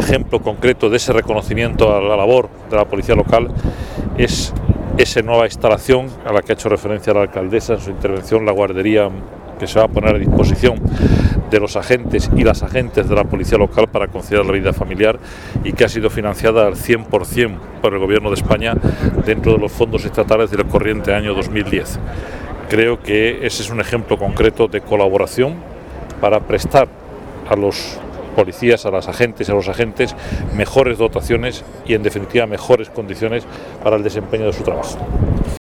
ejemplo concreto de ese reconocimiento a la labor de la policía local es esa nueva instalación a la que ha hecho referencia la alcaldesa en su intervención, la guardería que se va a poner a disposición de los agentes y las agentes de la policía local para conciliar la vida familiar y que ha sido financiada al 100% por el Gobierno de España dentro de los fondos estatales del corriente año 2010. Creo que ese es un ejemplo concreto de colaboración para prestar a los policías, a las agentes y a los agentes mejores dotaciones y en definitiva mejores condiciones para el desempeño de su trabajo.